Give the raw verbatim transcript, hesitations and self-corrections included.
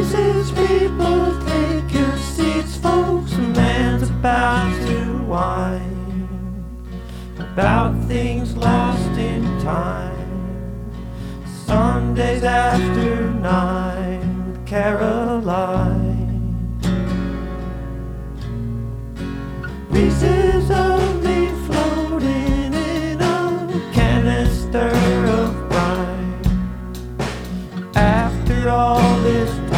places, people, take your seats, folks. A man's about to whine about things lost in time. Sundays after nine with Caroline. Reese's only floating in a canister of brine. After all this